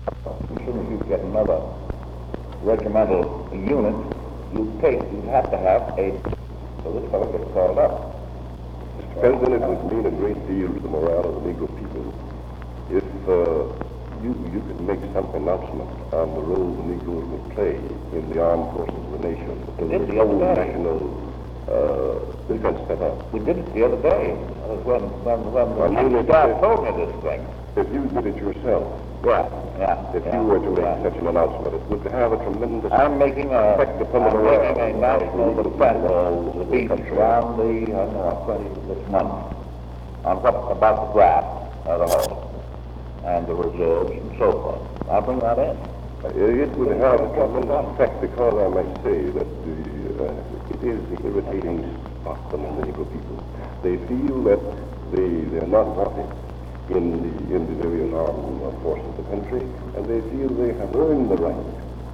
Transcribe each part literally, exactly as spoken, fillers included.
As soon as you get another regimental unit, you take, you have to have a, so this fellow gets called up. Mister President, it would mean a great deal to the morale of the Negro people if uh, you you could make some announcement on the role the Negroes will play in the armed forces of the nation. We did the other day. National uh, defense set up. We did it the other day. That was when, when, when Well, the you staff did- told me this thing. If you did it yourself, Yeah, yeah. if yeah, you were to make yeah. such an announcement, it would have a tremendous I'm making a, effect upon the I'm morale making a of national the defense people of the speech country. around the, I don't know, twentieth this month, on what, about the draft as a whole, and the reserves and so forth. I'll bring that in. Uh, It would have a tremendous effect because I might say that the, uh, it is the irritating spot among the Negro people. They feel that they, they're not wanted in the, in the various armed forces of the country, and they feel they have earned the right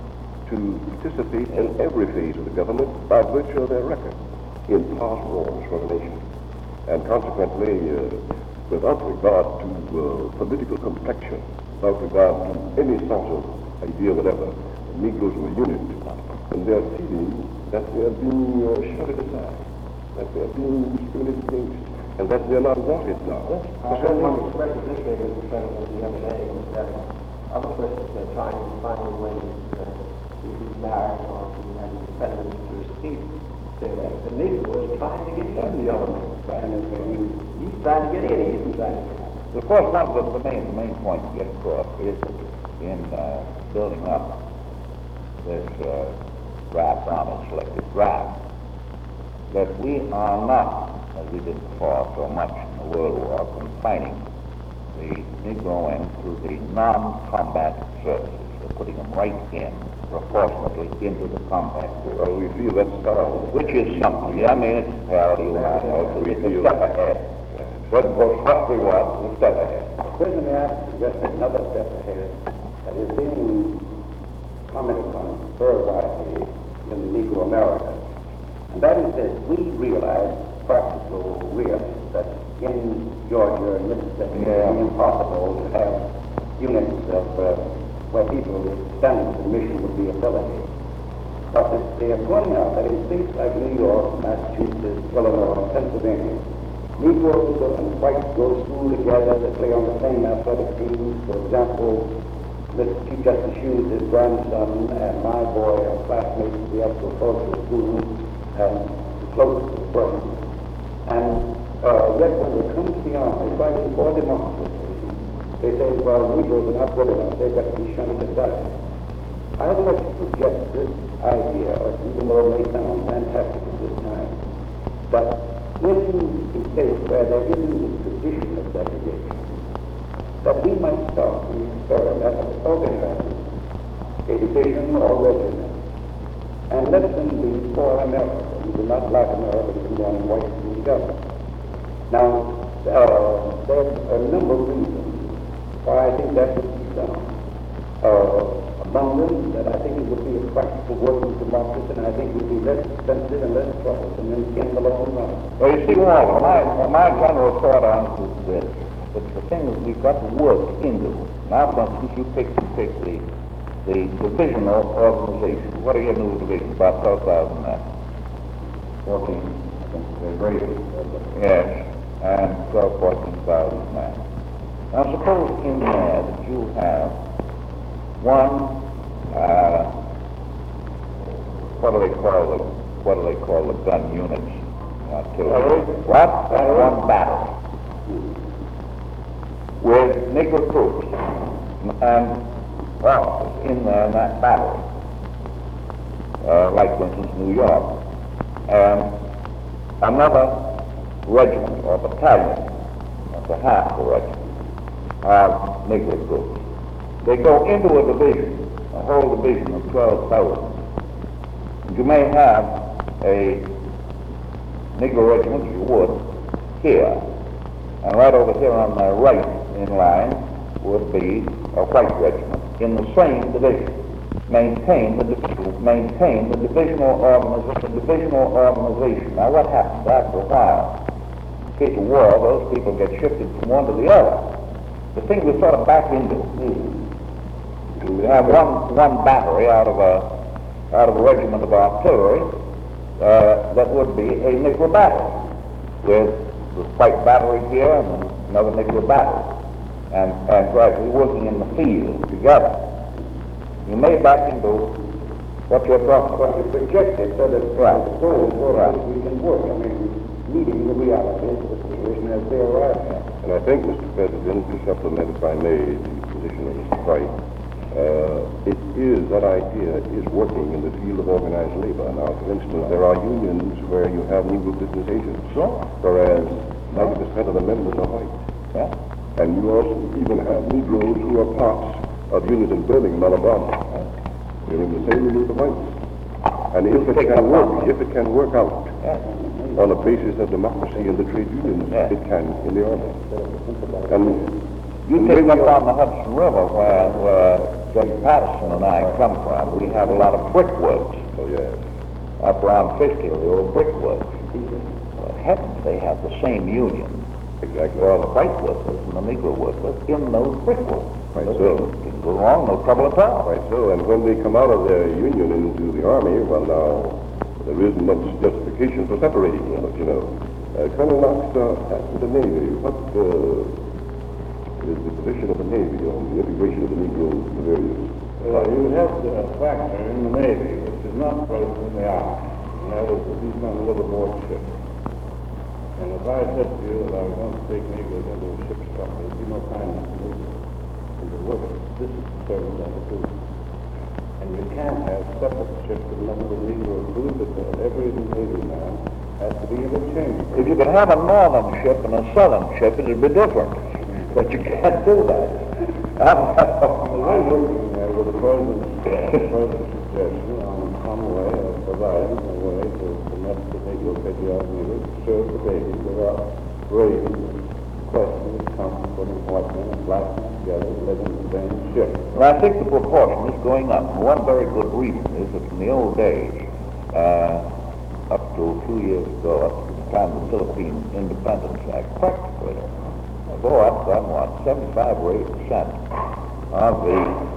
to participate in every phase of the government by virtue of their record in past wars for the nation. And consequently, uh, without regard to uh, political complexion, without regard to any sort of idea whatever, the Negroes were a unit, and they're feeling that they're being uh, shut aside, that they're being discriminated against, and that they're not wanted now. I heard one express it this way, Mister President, the other day, was that other persons are trying to find a way uh, to be married or to have independence to receive. Say that the Negro is trying to get in the other man. He's trying to get in, he isn't trying to get out. Of course, one of the, the main, the main point to get across is in uh, building up this uh, draft, army selected draft, that we are not, as we did before so much in the World War, confining the Negro into the non-combat services. We're putting them right in, proportionately, into the combat service. Well, we feel that's powerful. Which is something, I mean, it's parity, you know, it's a step ahead. But for what we want, a step ahead. President, may I suggest another step ahead that is being commented on very widely in the Negro America. And that is that we realize, practical realize, that in Georgia and Mississippi Yeah. it is impossible to have units of uh, where people with standards of mission would be affiliated. But they are pointing out that in states like New York, Massachusetts, Illinois, Pennsylvania, Negroes and whites go to school together, they play on the same athletic teams. For example, Mister Chief Justice Hughes, his grandson, and my boy are classmates at the agricultural school and close to the present. And uh, yet when they come to the army fighting for democracy, they say, well, Negroes are not good enough, they've got to be shunted aside. I would like to suggest this idea, even though it may sound fantastic at this time, that in the states where there isn't a tradition of segregation, that we might start the experiment of organizing a division or regiment, and let them be for Americans and not black Americans who want whites together. Now, uh, there's a number of reasons why I think that would be done. Uh, among them, that I think it would be a practical working democracy, and I think it would be less expensive and less troublesome in, in the long run. Well, you see, Walter, my, my general thought on it is this, that the thing that we've got to work into, now, for instance, you pick, you pick the, the divisional organization. What are your new divisions? About twelve thousand men. fourteen, I think they're great. Yes, and twelve, fourteen thousand men. Now, suppose in there that you have one, uh, what do they call the, what do they call the gun units? Artillery. What? One battery. With Negro troops and officers in there in that battery. Uh, like, for instance, New York. And another regiment or battalion, that's a half the regiment, of Negro troops. They go into a division, a whole division of twelve thousand. You may have a Negro regiment, you would, here. And right over here on my right in line would be a white regiment in the same division. Maintain the division, maintain the divisional organization, divisional organization. Now what happens after a while? In case of war, those people get shifted from one to the other. The thing we sort of back into you have one one battery out of a out of a regiment of artillery, uh, that would be a nickel battery with the white battery here and another nickel battery, and and gradually working in the field together. You may back into what you're talking about. You project it so that Right. the goal for Right. we can work. I mean, meeting the realities of the situation as they arrive at. And I think, Mister President, to supplement, if I may, the position of Mister White, uh, it is, that idea is working in the field of organized labor. Now, for instance, there are unions where you have Negro business agents, Sure. whereas ninety percent of the members are white. Yeah. And you also even have Negroes who are parts of units in Birmingham, Alabama. They're in the same unit with the whites. And if it Take can up work, on if it can work out Yeah. on a basis of democracy in the trade unions, Yeah. it can in the army. And You take up on the Hudson River where, where Judge Patterson and I come from, we have a lot of brickworks oh yes, up around Fishkill, the old brickworks. Well, heavens, they have the same union. exactly. Well, the white workers and the Negro workers in those brickworks. Right, They so. can go wrong, no trouble at all. Right, so, and when they come out of their union into the army, well now, there isn't much justification for separating them, but you know. Uh, Colonel Knox, uh, as to the Navy, what uh, is the position of the Navy on the integration of the Negroes in the various? Uh, you would have to factor in the Navy, which is not present in the Army, and that is that these men live aboard ships. And if I said to you that I was going to take Negroes into a ship's company, there'd be no kindness to Negroes into work. This is the service I do. And you can't have separate ships with nothing but Negro crew, because every Navy man has to be interchangeable. If you could have a northern ship and a southern ship, it'd be different. But you can't do that. Well, I'm working uh, with the President's, uh, President's suggestion on some way of providing a way to permit the Negro patriotic Negroes to serve the baby without raising questions, come putting white men and black men together and living in the same ship. Well, I think the proportion is going up. And one very good reason is that in the old days, uh, up to a few years ago, up to the time of the Philippine Independence Act, practically, go up on what, seventy-five or eighty percent of the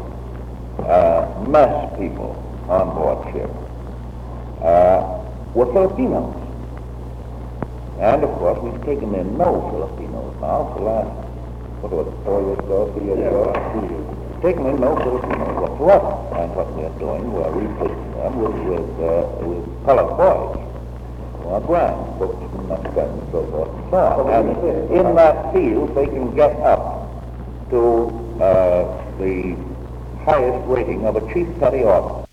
uh, mess people on board ship uh, were Filipinos. And of course, we've taken in no Filipinos now for the last, what was it, four years ago, three years ago? Taken in no Filipinos whatsoever. And what we're doing, we're replacing them with, with, uh, with colored boys. Or grand, books and and so forth and so on. And in that field, they can get up to uh, the highest rating of a chief petty officer.